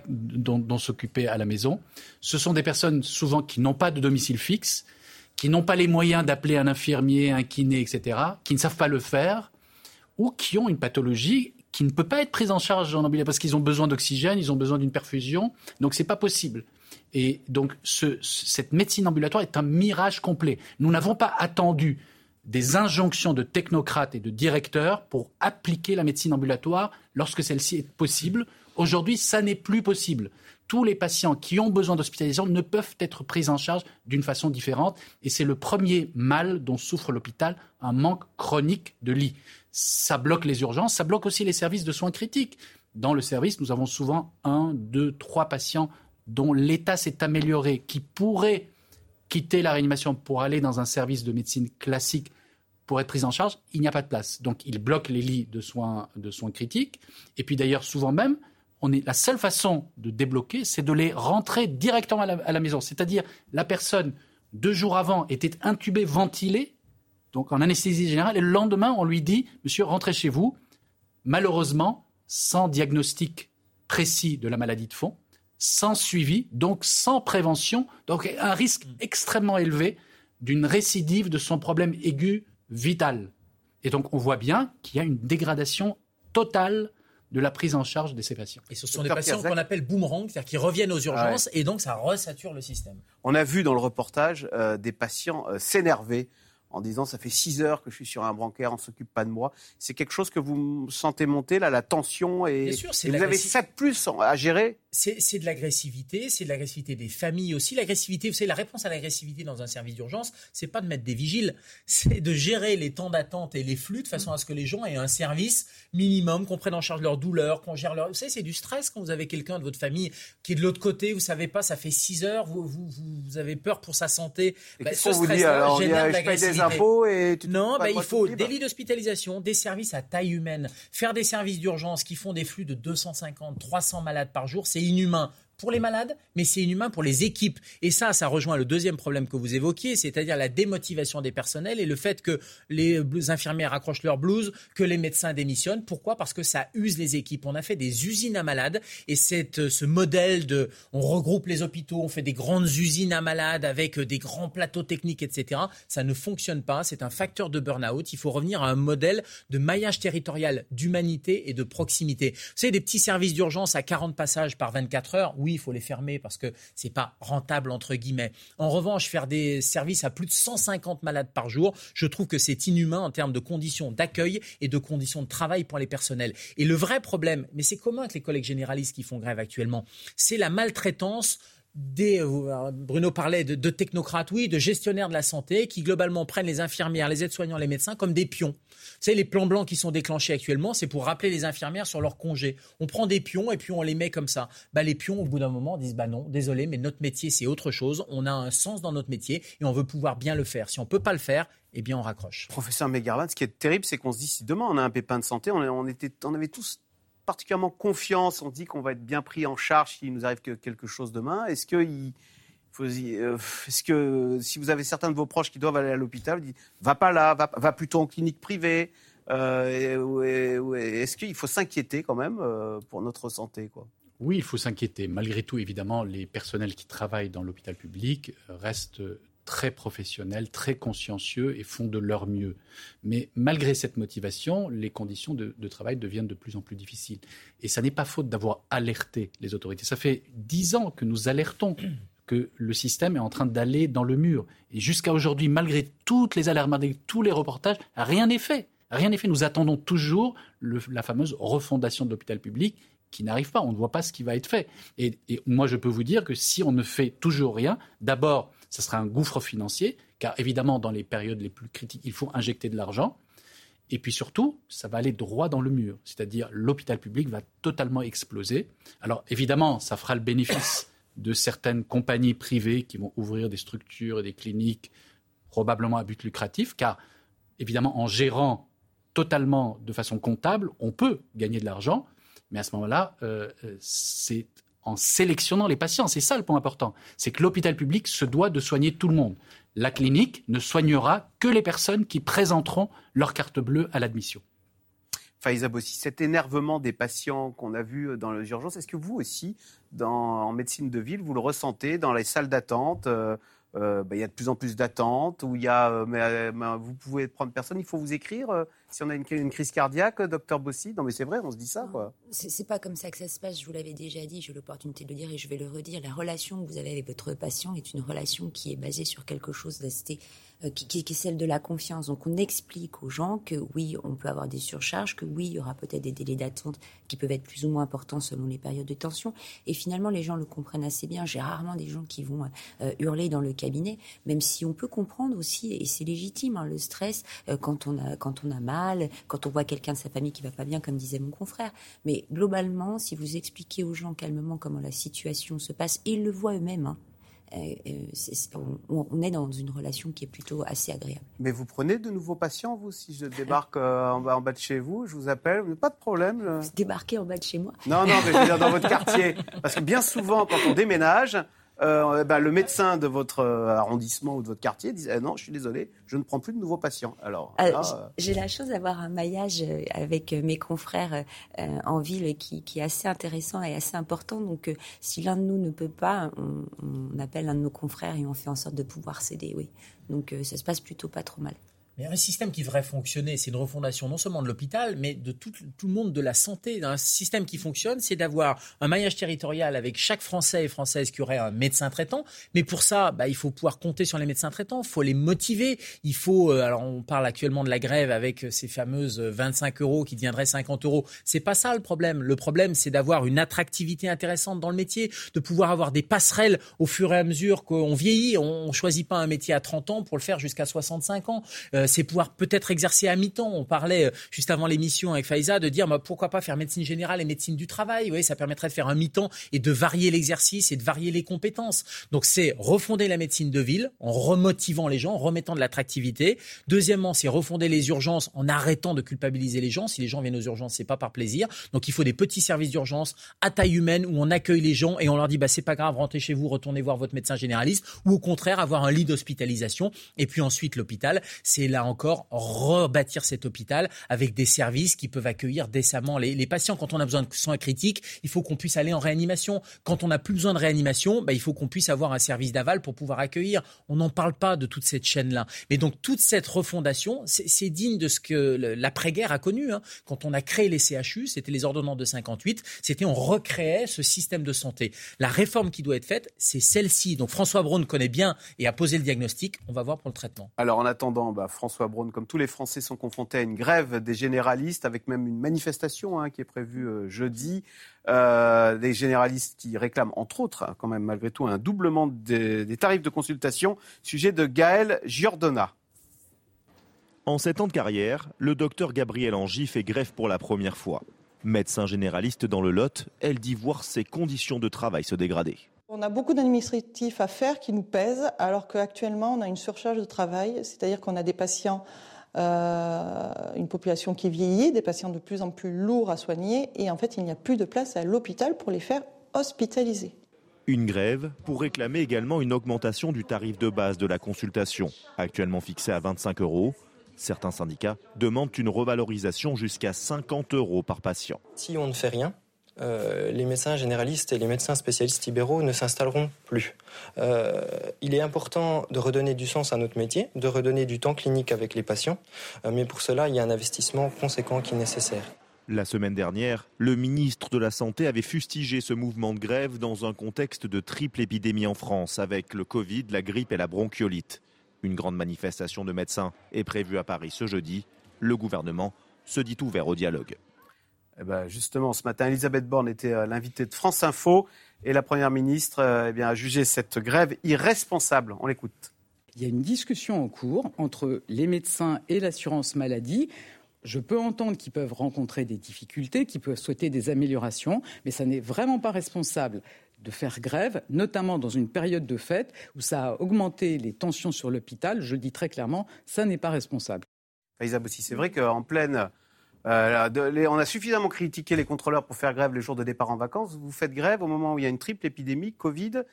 dont s'occuper à la maison. Ce sont des personnes souvent qui n'ont pas de domicile fixe, qui n'ont pas les moyens d'appeler un infirmier, un kiné, etc., qui ne savent pas le faire, ou qui ont une pathologie qui ne peut pas être prise en charge en ambulatoire, parce qu'ils ont besoin d'oxygène, ils ont besoin d'une perfusion, donc c'est pas possible. Et donc cette médecine ambulatoire est un mirage complet. Nous n'avons pas attendu des injonctions de technocrates et de directeurs pour appliquer la médecine ambulatoire lorsque celle-ci est possible. Aujourd'hui, ça n'est plus possible. Tous les patients qui ont besoin d'hospitalisation ne peuvent être pris en charge d'une façon différente. Et c'est le premier mal dont souffre l'hôpital, un manque chronique de lits. Ça bloque les urgences, ça bloque aussi les services de soins critiques. Dans le service, nous avons souvent 1, 2, 3 patients dont l'état s'est amélioré, qui pourraient quitter la réanimation pour aller dans un service de médecine classique pour être pris en charge. Il n'y a pas de place. Donc, ils bloquent les lits de soins critiques. Et puis d'ailleurs, souvent même, la seule façon de débloquer, c'est de les rentrer directement à la maison. C'est-à-dire, la personne, 2 jours avant, était intubée, ventilée, donc en anesthésie générale, et le lendemain, on lui dit « Monsieur, rentrez chez vous ». Malheureusement, sans diagnostic précis de la maladie de fond, sans suivi, donc sans prévention, donc un risque extrêmement élevé d'une récidive de son problème aigu vital. Et donc, on voit bien qu'il y a une dégradation totale de la prise en charge de ces patients. Et ce sont des patients qu'on appelle boomerang, c'est-à-dire qui reviennent aux urgences, et donc ça resature le système. On a vu dans le reportage des patients s'énerver en disant « ça fait 6 heures que je suis sur un brancard, on ne s'occupe pas de moi ». C'est quelque chose que vous sentez monter, là, la tension, et, bien sûr, et vous avez ça de plus à gérer. C'est de l'agressivité des familles aussi. L'agressivité, vous savez, la réponse à l'agressivité dans un service d'urgence, c'est pas de mettre des vigiles, c'est de gérer les temps d'attente et les flux de façon à ce que les gens aient un service minimum, qu'on prenne en charge leur douleur, qu'on gère leur... Vous savez, c'est du stress quand vous avez quelqu'un de votre famille qui est de l'autre côté, vous savez pas, ça fait 6 heures, vous avez peur pour sa santé. Et qu'est-ce qu'on vous dit alors? Je paye des impôts et non, il faut des lits d'hospitalisation, des services à taille humaine. Faire des services d'urgence qui font des flux de 250, 300 malades par jour, c'est inhumain pour les malades, mais c'est inhumain pour les équipes. Et ça rejoint le deuxième problème que vous évoquiez, c'est-à-dire la démotivation des personnels et le fait que les infirmières accrochent leur blouse, que les médecins démissionnent. Pourquoi ? Parce que ça use les équipes. On a fait des usines à malades et ce modèle on regroupe les hôpitaux, on fait des grandes usines à malades avec des grands plateaux techniques, etc. Ça ne fonctionne pas. C'est un facteur de burn-out. Il faut revenir à un modèle de maillage territorial, d'humanité et de proximité. Vous savez, des petits services d'urgence à 40 passages par 24 heures, oui, il faut les fermer parce que c'est pas rentable entre guillemets. En revanche, faire des services à plus de 150 malades par jour, je trouve que c'est inhumain en termes de conditions d'accueil et de conditions de travail pour les personnels. Et le vrai problème, mais c'est commun avec les collègues généralistes qui font grève actuellement, c'est la maltraitance Bruno parlait de technocrates, oui, de gestionnaires de la santé qui globalement prennent les infirmières, les aides-soignants, les médecins comme des pions. Vous savez, les plans blancs qui sont déclenchés actuellement, c'est pour rappeler les infirmières sur leur congé. On prend des pions et puis on les met comme ça. Les pions, au bout d'un moment, disent non, désolé, mais notre métier, c'est autre chose. On a un sens dans notre métier et on veut pouvoir bien le faire. Si on ne peut pas le faire, eh bien, on raccroche. Professeur Megarban, ce qui est terrible, c'est qu'on se dit, si demain on a un pépin de santé, on avait tous particulièrement confiance, on dit qu'on va être bien pris en charge s'il nous arrive quelque chose demain. Est-ce que si vous avez certains de vos proches qui doivent aller à l'hôpital, vous dites va pas là, va plutôt en clinique privée. Est-ce qu'il faut s'inquiéter quand même pour notre santé, quoi ? Oui, il faut s'inquiéter. Malgré tout, évidemment, les personnels qui travaillent dans l'hôpital public restent très professionnels, très consciencieux et font de leur mieux. Mais malgré cette motivation, les conditions de travail deviennent de plus en plus difficiles. Et ça n'est pas faute d'avoir alerté les autorités. Ça fait 10 ans que nous alertons que le système est en train d'aller dans le mur. Et jusqu'à aujourd'hui, malgré toutes les alertes, malgré tous les reportages, rien n'est fait. Rien n'est fait. Nous attendons toujours la fameuse refondation de l'hôpital public qui n'arrive pas. On ne voit pas ce qui va être fait. Et moi, je peux vous dire que si on ne fait toujours rien, d'abord, ça sera un gouffre financier, car évidemment, dans les périodes les plus critiques, il faut injecter de l'argent. Et puis surtout, ça va aller droit dans le mur. C'est-à-dire, l'hôpital public va totalement exploser. Alors évidemment, ça fera le bénéfice de certaines compagnies privées qui vont ouvrir des structures et des cliniques probablement à but lucratif, car évidemment, en gérant totalement de façon comptable, on peut gagner de l'argent. Mais à ce moment-là, c'est en sélectionnant les patients. C'est ça le point important. C'est que l'hôpital public se doit de soigner tout le monde. La clinique ne soignera que les personnes qui présenteront leur carte bleue à l'admission. Faiza Bossi, cet énervement des patients qu'on a vu dans les urgences, est-ce que vous aussi, en médecine de ville, vous le ressentez dans les salles d'attente ? Il y a de plus en plus d'attentes, où il y a, vous pouvez prendre personne, il faut vous écrire si on a une crise cardiaque, docteur Bossi. Non mais c'est vrai, on se dit ça, quoi. C'est pas comme ça que ça se passe, je vous l'avais déjà dit, j'ai l'opportunité de le dire et je vais le redire. La relation que vous avez avec votre patient est une relation qui est basée sur quelque chose d'assez qui est celle de la confiance. Donc on explique aux gens que oui, on peut avoir des surcharges, que oui, il y aura peut-être des délais d'attente qui peuvent être plus ou moins importants selon les périodes de tension. Et finalement, les gens le comprennent assez bien. J'ai rarement des gens qui vont hurler dans le cabinet, même si on peut comprendre aussi, et c'est légitime, le stress quand on a mal, quand on voit quelqu'un de sa famille qui va pas bien, comme disait mon confrère. Mais globalement, si vous expliquez aux gens calmement comment la situation se passe, et ils le voient eux-mêmes, on est dans une relation qui est plutôt assez agréable. Mais vous prenez de nouveaux patients, vous ? Si je débarque en bas de chez vous, je vous appelle, pas de problème. Vous débarquez en bas de chez moi ? Non, mais je veux dire dans votre quartier. Parce que bien souvent, quand on déménage, le médecin de votre arrondissement ou de votre quartier dit non, je suis désolé, je ne prends plus de nouveaux patients. Alors, j'ai la chance d'avoir un maillage avec mes confrères en ville qui est assez intéressant et assez important. Donc, si l'un de nous ne peut pas, on appelle un de nos confrères et on fait en sorte de pouvoir s'aider. Oui. Donc, ça se passe plutôt pas trop mal. Mais un système qui devrait fonctionner, c'est une refondation non seulement de l'hôpital, mais de tout le monde de la santé. Un système qui fonctionne, c'est d'avoir un maillage territorial avec chaque Français et Française qui aurait un médecin traitant. Mais pour ça, il faut pouvoir compter sur les médecins traitants, il faut les motiver. Il faut, alors on parle actuellement de la grève avec ces fameuses 25 € qui deviendraient 50 €. C'est pas ça le problème. Le problème, c'est d'avoir une attractivité intéressante dans le métier, de pouvoir avoir des passerelles au fur et à mesure qu'on vieillit. On choisit pas un métier à 30 ans pour le faire jusqu'à 65 ans. c'est pouvoir peut-être exercer à mi-temps. On parlait juste avant l'émission avec Faiza de dire pourquoi pas faire médecine générale et médecine du travail. Oui, ça permettrait de faire un mi-temps et de varier l'exercice et de varier les compétences. Donc c'est refonder la médecine de ville en remotivant les gens, en remettant de l'attractivité. Deuxièmement, c'est refonder les urgences en arrêtant de culpabiliser les gens. Si les gens viennent aux urgences, c'est pas par plaisir. Donc il faut des petits services d'urgence à taille humaine où on accueille les gens et on leur dit c'est pas grave, rentrez chez vous, retournez voir votre médecin généraliste, ou au contraire avoir un lit d'hospitalisation. Et puis ensuite l'hôpital, c'est là encore rebâtir cet hôpital avec des services qui peuvent accueillir décemment les patients. Quand on a besoin de soins critiques, il faut qu'on puisse aller en réanimation. Quand on n'a plus besoin de réanimation, il faut qu'on puisse avoir un service d'aval pour pouvoir accueillir. On n'en parle pas de toute cette chaîne-là. Mais donc toute cette refondation, c'est digne de ce que l'après-guerre a connu. Quand on a créé les CHU, c'était les ordonnances de 58, c'était on recréait ce système de santé. La réforme qui doit être faite, c'est celle-ci. Donc François Braun connaît bien et a posé le diagnostic. On va voir pour le traitement. Alors en attendant, François Braun, comme tous les Français, sont confrontés à une grève des généralistes, avec même une manifestation qui est prévue jeudi. Des généralistes qui réclament, entre autres, quand même malgré tout, un doublement des tarifs de consultation. Sujet de Gaël Giordona. En 7 ans de carrière, le docteur Gabriel Angy fait grève pour la première fois. Médecin généraliste dans le Lot, elle dit voir ses conditions de travail se dégrader. On a beaucoup d'administratifs à faire qui nous pèsent, alors qu'actuellement on a une surcharge de travail, c'est-à-dire qu'on a des patients, une population qui vieillit, des patients de plus en plus lourds à soigner, et en fait il n'y a plus de place à l'hôpital pour les faire hospitaliser. Une grève pour réclamer également une augmentation du tarif de base de la consultation, actuellement fixé à 25 €. Certains syndicats demandent une revalorisation jusqu'à 50 € par patient. Si on ne fait rien, les médecins généralistes et les médecins spécialistes libéraux ne s'installeront plus. Il est important de redonner du sens à notre métier, de redonner du temps clinique avec les patients, mais pour cela, il y a un investissement conséquent qui est nécessaire. La semaine dernière, le ministre de la Santé avait fustigé ce mouvement de grève dans un contexte de triple épidémie en France, avec le Covid, la grippe et la bronchiolite. Une grande manifestation de médecins est prévue à Paris ce jeudi. Le gouvernement se dit ouvert au dialogue. Justement, ce matin, Elisabeth Borne était l'invitée de France Info et la Première ministre a jugé cette grève irresponsable. On l'écoute. Il y a une discussion en cours entre les médecins et l'assurance maladie. Je peux entendre qu'ils peuvent rencontrer des difficultés, qu'ils peuvent souhaiter des améliorations, mais ça n'est vraiment pas responsable de faire grève, notamment dans une période de fête où ça a augmenté les tensions sur l'hôpital. Je le dis très clairement, ça n'est pas responsable. Faiza Bossi, c'est vrai qu'en pleine... on a suffisamment critiqué les contrôleurs pour faire grève les jours de départ en vacances. Vous faites grève au moment où il y a une triple épidémie, Covid,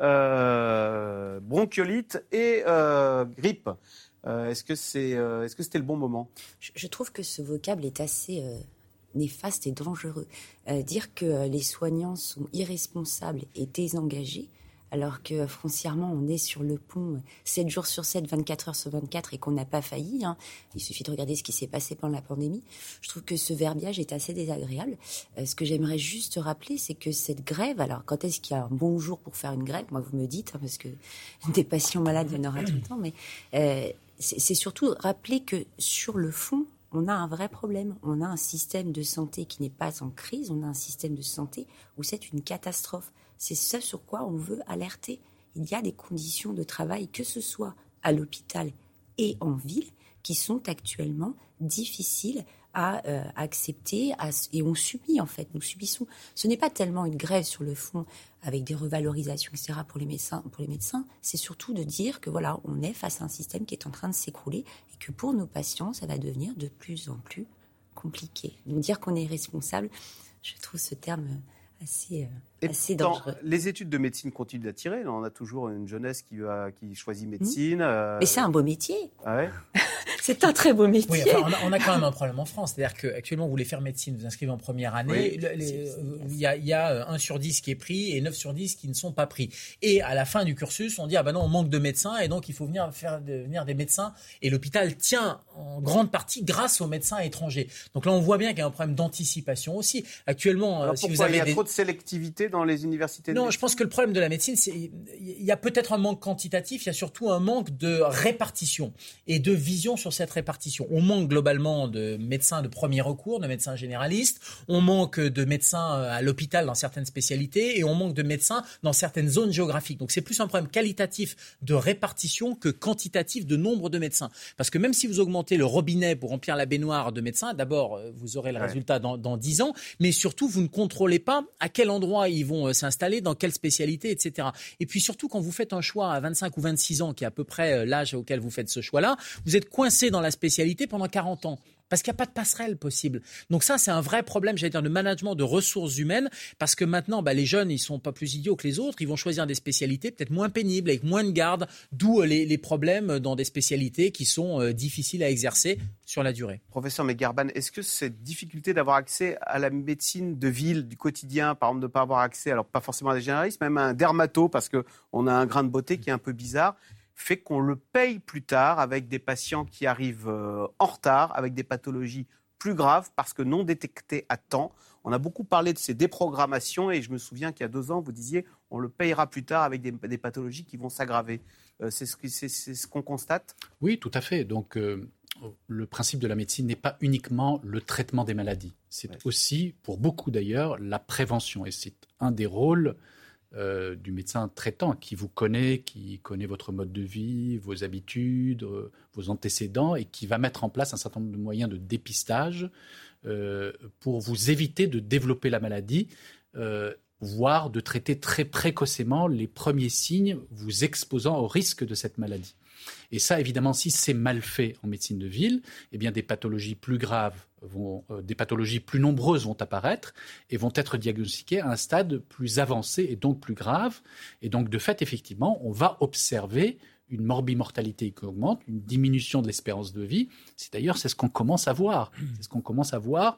bronchiolite et grippe. Est-ce que c'était le bon moment ? Je trouve que ce vocable est assez néfaste et dangereux. Dire que les soignants sont irresponsables et désengagés, alors que foncièrement on est sur le pont 7 jours sur 7, 24 heures sur 24 et qu'on n'a pas failli. Il suffit de regarder ce qui s'est passé pendant la pandémie. Je trouve que ce verbiage est assez désagréable. Ce que j'aimerais juste rappeler, c'est que cette grève, alors quand est-ce qu'il y a un bon jour pour faire une grève ? Moi, vous me dites, parce que des patients malades, il y en aura tout le temps, mais c'est surtout rappeler que sur le fond, on a un vrai problème. On a un système de santé qui n'est pas en crise. On a un système de santé où c'est une catastrophe. C'est ce sur quoi on veut alerter. Il y a des conditions de travail, que ce soit à l'hôpital et en ville, qui sont actuellement difficiles à accepter et on subit en fait, nous subissons. Ce n'est pas tellement une grève sur le fond avec des revalorisations, etc. pour les médecins, c'est surtout de dire que voilà, on est face à un système qui est en train de s'écrouler et que pour nos patients, ça va devenir de plus en plus compliqué. Donc dire qu'on est responsable, je trouve ce terme assez dangereux. Les études de médecine continuent d'attirer. On a toujours une jeunesse qui choisit médecine. Mais c'est un beau métier. Ah ouais. C'est un très beau métier. Oui, on a quand même un problème en France. C'est-à-dire qu'actuellement, vous voulez faire médecine, vous inscrivez en première année. Il y a 1 sur 10 qui est pris et 9 sur 10 qui ne sont pas pris. Et à la fin du cursus, on dit non, on manque de médecins et donc il faut venir des médecins. Et l'hôpital tient en grande partie grâce aux médecins étrangers. Donc là, on voit bien qu'il y a un problème d'anticipation aussi. Actuellement, alors, si vous avez il y a trop de sélectivité dans les universités ? Non, je pense que le problème de la médecine, il y a peut-être un manque quantitatif, il y a surtout un manque de répartition et de vision sur sur cette répartition. On manque globalement de médecins de premier recours, de médecins généralistes. On manque de médecins à l'hôpital dans certaines spécialités et on manque de médecins dans certaines zones géographiques. Donc c'est plus un problème qualitatif de répartition que quantitatif de nombre de médecins. Parce que même si vous augmentez le robinet pour remplir la baignoire de médecins, d'abord vous aurez le résultat dans 10 ans, mais surtout vous ne contrôlez pas à quel endroit ils vont s'installer, dans quelle spécialité, etc. Et puis surtout quand vous faites un choix à 25 ou 26 ans, qui est à peu près l'âge auquel vous faites ce choix-là, vous êtes coincé dans la spécialité pendant 40 ans. Parce qu'il n'y a pas de passerelle possible. Donc ça, c'est un vrai problème, j'allais dire, de management de ressources humaines, parce que maintenant, les jeunes, ils ne sont pas plus idiots que les autres, ils vont choisir des spécialités peut-être moins pénibles, avec moins de garde, d'où les problèmes dans des spécialités qui sont difficiles à exercer sur la durée. Professeur Megarban, est-ce que cette difficulté d'avoir accès à la médecine de ville, du quotidien, par exemple de ne pas avoir accès, alors pas forcément à des généralistes, même à un dermato, parce qu'on a un grain de beauté qui est un peu bizarre, fait qu'on le paye plus tard avec des patients qui arrivent en retard, avec des pathologies plus graves parce que non détectées à temps. On a beaucoup parlé de ces déprogrammations et je me souviens qu'il y a 2 ans, vous disiez on le payera plus tard avec des pathologies qui vont s'aggraver. C'est ce qu'on constate ? Oui, tout à fait. Donc le principe de la médecine n'est pas uniquement le traitement des maladies. C'est aussi, pour beaucoup d'ailleurs, la prévention. Et c'est un des rôles du médecin traitant qui vous connaît, qui connaît votre mode de vie, vos habitudes, vos antécédents et qui va mettre en place un certain nombre de moyens de dépistage pour vous éviter de développer la maladie, voire de traiter très précocement les premiers signes vous exposant au risque de cette maladie. Et ça, évidemment, si c'est mal fait en médecine de ville, eh bien, des pathologies plus graves, des pathologies plus nombreuses vont apparaître et vont être diagnostiquées à un stade plus avancé et donc plus grave. Et donc, de fait, effectivement, on va observer une morbimortalité qui augmente, une diminution de l'espérance de vie. C'est ce qu'on commence à voir. C'est ce qu'on commence à voir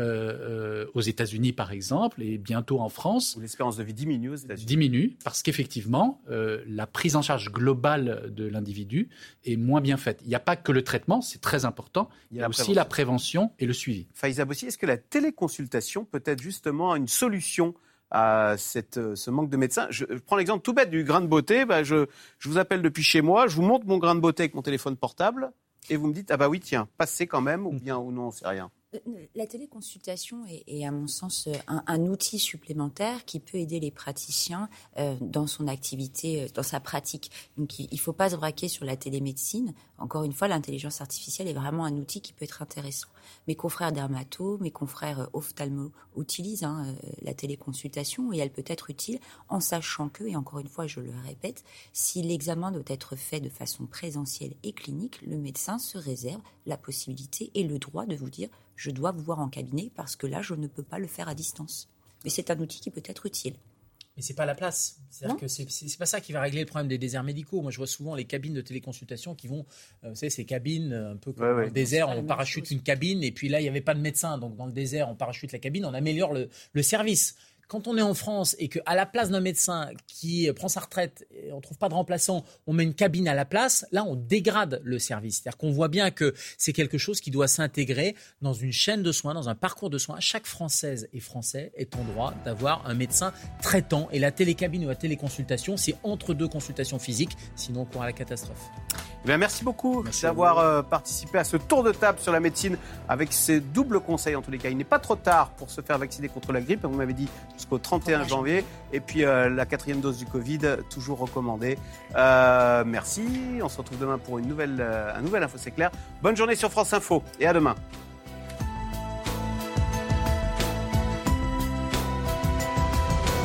aux États-Unis, par exemple, et bientôt en France. Où l'espérance de vie diminue aux États-Unis. Diminue, parce qu'effectivement, la prise en charge globale de l'individu est moins bien faite. Il n'y a pas que le traitement, c'est très important. Il y a aussi la prévention et le suivi. Faiza Bossi, est-ce que la téléconsultation peut être justement une solution à ce manque de médecins? Je prends l'exemple tout bête du grain de beauté. Je vous appelle depuis chez moi, je vous montre mon grain de beauté avec mon téléphone portable et vous me dites « Ah bah oui, tiens, passez quand même » ou bien « ou non, on sait rien ». La téléconsultation est à mon sens un outil supplémentaire qui peut aider les praticiens dans son activité, dans sa pratique. Donc il ne faut pas se braquer sur la télémédecine. Encore une fois, l'intelligence artificielle est vraiment un outil qui peut être intéressant. Mes confrères dermatos, mes confrères ophtalmo utilisent la téléconsultation et elle peut être utile en sachant que, et encore une fois je le répète, si l'examen doit être fait de façon présentielle et clinique, le médecin se réserve la possibilité et le droit de vous dire je dois vous voir en cabinet parce que là, je ne peux pas le faire à distance. Mais c'est un outil qui peut être utile. Mais c'est pas la place. C'est-à-dire que c'est pas ça qui va régler le problème des déserts médicaux. Moi, je vois souvent les cabines de téléconsultation qui vont, vous savez, ces cabines un peu comme dans le désert, on parachute une cabine et puis là, il n'y avait pas de médecin. Donc, dans le désert, on parachute la cabine, on améliore le service. Quand on est en France et qu'à la place d'un médecin qui prend sa retraite, et on ne trouve pas de remplaçant, on met une cabine à la place, là on dégrade le service. C'est-à-dire qu'on voit bien que c'est quelque chose qui doit s'intégrer dans une chaîne de soins, dans un parcours de soins. Chaque Française et Français est en droit d'avoir un médecin traitant. Et la télécabine ou la téléconsultation, c'est entre 2 consultations physiques, sinon on court à la catastrophe. Bien, merci beaucoup d'avoir participé à ce tour de table sur la médecine avec ces doubles conseils en tous les cas. Il n'est pas trop tard pour se faire vacciner contre la grippe, vous m'avez dit jusqu'au 31 janvier. Et puis la 4e dose du Covid, toujours recommandée. Merci, on se retrouve demain pour un nouvel Info C'est Clair. Bonne journée sur France Info et à demain.